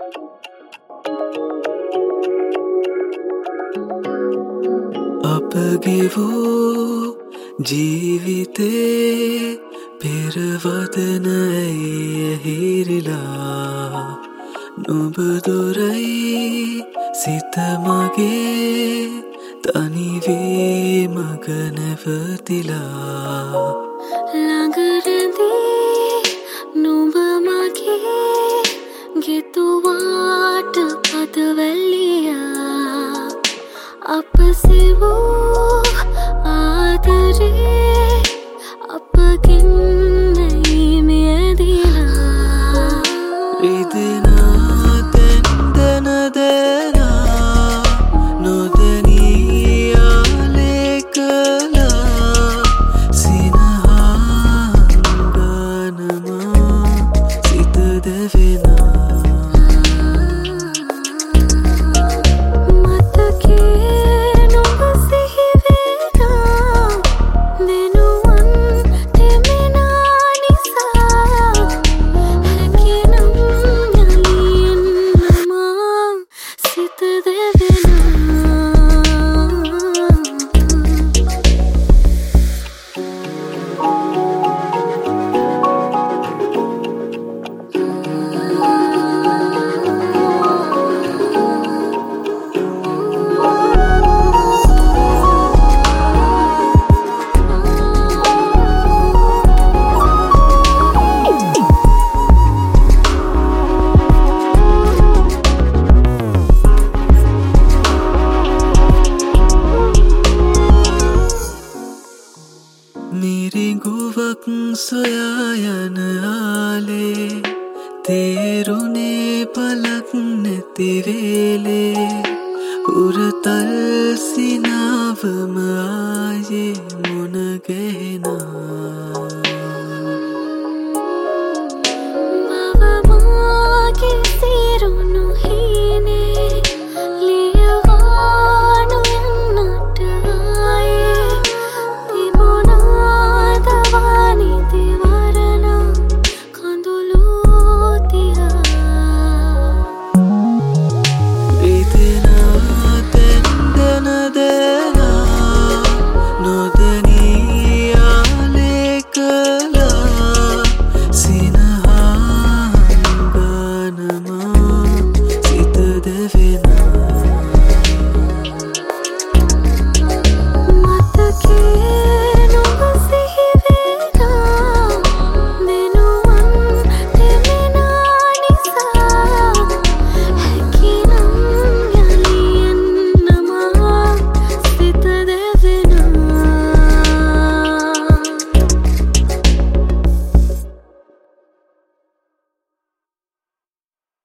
අපගේ වූ ජීවිතේ පෙරවදන ඇහිරිලා නුඹ දොරයි සිත මගේ තනිවී මග නැවතිලා ළඟරදී නුඹ මගේ ගෙතුවාට පදවැල්ලියා අප සිවූ ආදරේ අපගෙන් මියදිලා රිදෙනා තැන් දැන දැනා නොදැනී ආලේ කළා සිනහා ගානමා සිත දැවෙනා මිරිඟුවක් සොයා යන ආලේ තේරුනේ පලක් නැති වේලේ උරතල් සිනාවම ආයේ මුණ ගැහේ